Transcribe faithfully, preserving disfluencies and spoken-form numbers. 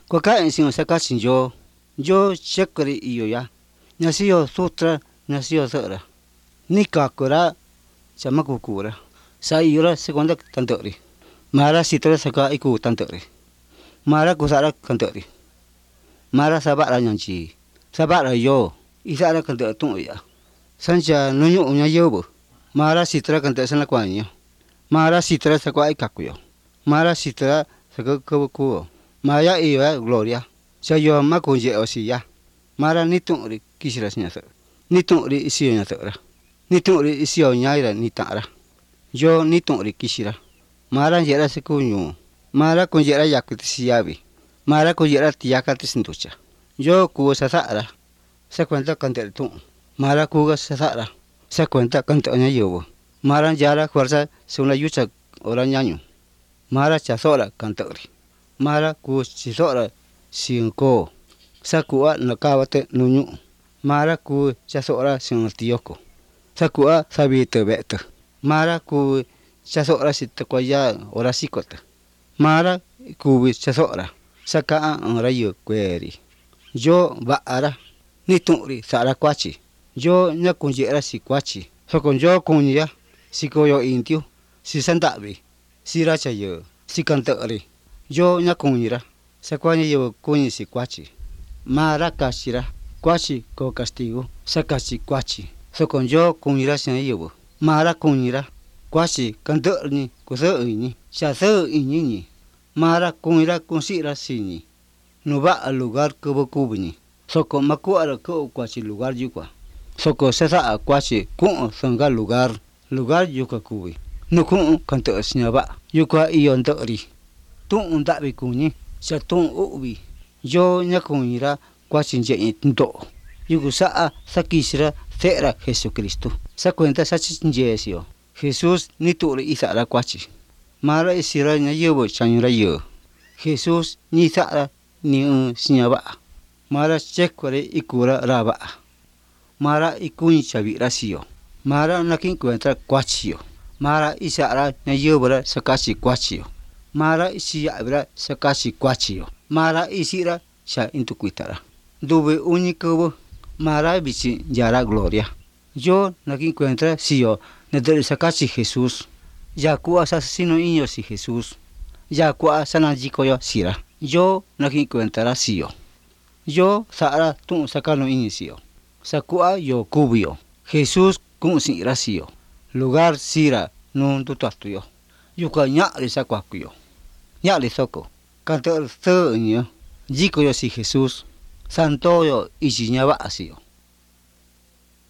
Kuaka ensin sakachin yo, yo chekri iyo ya. Nació sutra, nació sera. Ni kakura, chamakukura. Sa iyura segunda tantori. Mara sitra saka iku tantori. Mara kusara kantori. Mara sabara nyanchi. Sabara yo, isara kantor tung ya. Sancha nunyu unya yobo. Mara sitra kantor sana kwanya. Mara sitra sakwa ikakuyo. Mara sitra saka kabukuo. Maya iya gloria. Sayo makunje osiya. Mara nitung kisiras nyasa. Nitung ri isiyo nyasa. Nitung ri isiyo nyaira nitara. Yo nitung ri kisira. Mara jera sekunyu. Mara kunjera yakutisiyabi. Mara kunjera tiyakatisnducha. Yo kuo sasara. Se cuenta kantor tung. Mara kuga sasara. Se cuenta kantor nyayobo. Mara jara fuerza según yucha ora ñaño. Mara chasora kantori. Mara ku chisora cinco. Sakua nakawate nuñu. Mara ku chasora sin tiyoko. Sakua sabite bete. Mara ku chasora sitakwaya ora sikota. Mara ku chasora. Saka ora yo kweri. Yo baara nituri sara kwachi. Yo nyakunjera si kwachi. Sokon yo kunya si koyo intio. Si sandabi. Si racha yo. Si kantori. Yo nyakunyira. Sakwanya yo kunyi si kwachi. Mara kashira. Kwachi ko castigo. Sakachi kwachi. Sokon yo kunyira siya yo. Mara kunyira. Kwachi kantorni kuso ini. Shaso ini ni. Mara kunyira kunsira sini. Nuba al lugar kubo kubini. Soko makuara ko kwachi lugar yukwa. Soko sasa a kwachi kun sanga lugar. Lugar yuka kubi. Nukun kantor sinyaba. Yukwa iyo ndori. Tun undabi kunyi. Sa tun ubi. Yo nyakunyira kwachi nje ndo. Yuku saa sakisira sera Jesucristo. Sa cuenta sa chinjesio. Jesús nituri isara kwachi. Mara isira nyayobo chanyura yo. Jesús ni sara ni un sinyaba. Mara chekware ikura raba. Mara ikuny chabira siyo. Mara nakin encuentra kwachio. Mara isara nyayobra sakachi kwachio. Mara isiyabra sakachi kwachio. Mara isira cha intukuitara. Dube unikobo. Mara bichi yara gloria. Yo nakin encuentra siyo. Nadere sakachi Jesús. Ya kuwa asesino inyo si Jesús. Ya kuwa sanajikoyo sira. Yo nakin encuentra siyo. Yo sara tun sakano inicio. Sakua yo kubio. Jesús kun sira siyo. Lugar sira nun tutuastuyo. Yuka nyari sakwakuyo. Nyari soko. Kantor se inyo. Jiko yo si Jesús. Santo yo ichinyaba siyo.